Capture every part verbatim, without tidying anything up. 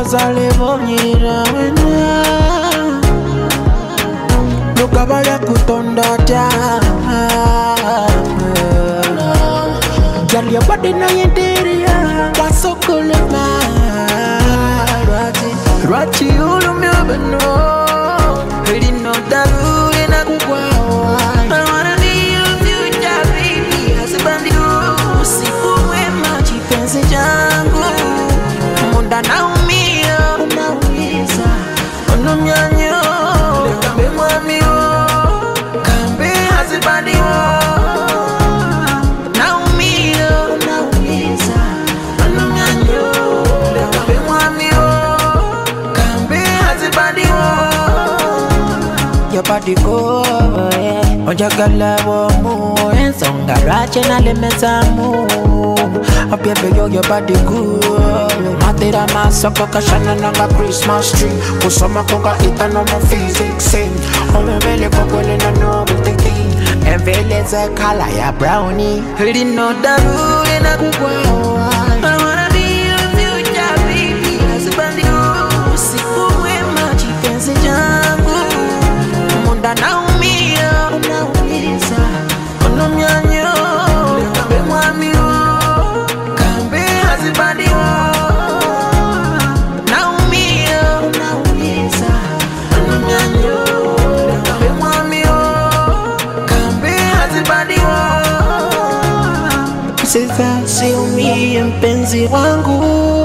Sale vonyira wena Nukabale kutonda ta Girl, your body na yenderia Wasokulema Rachi Rachi ulu miobeno Really know that uli na kukwawa I wanna be your future baby Hasibandi usiku mwema Chipenzi jangu Munda naumia Unauliza Unumyanyo Kambe mwami wo Kambe hasibandi wo Your body go, yeah. Oja gala wo mu, ensonga rache na lemeza mu. Abiebe yo your body go. Matera masoko kashana nanga Christmas tree. Kusoma konga ita no mo physics sing. Ome vele kogole na no biteki. Envele ze kala ya brownie. Hili no daru ina kukwawa. I wanna be your future baby. Hasibandi usiku mwema chipenzi jangu. Naumia, unauliza, unumyanyo Kambe mwami wo, kambe hazibandi wo Naumia, unauliza, unumyanyo Kambe mwami wo, kambe hazibandi wo Sisa siumie mpenzi wangu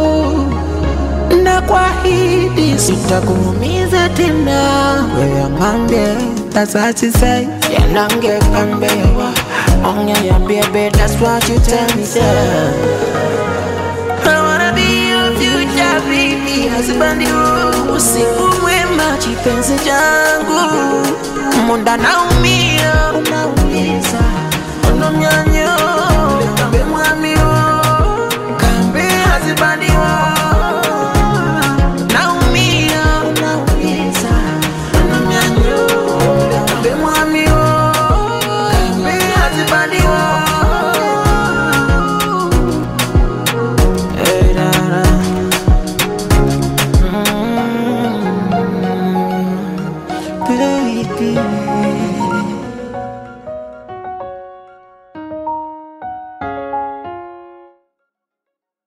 Na kwa hidi sitakuumiza tena Wewe ngambie, that's what you say Yeah, nange kambewa Onge ya baby, that's what you tell me say I wanna be your future baby Hasibandi usiku mwema chipenzi jangu Munda naumia Unauliza Unumyanyo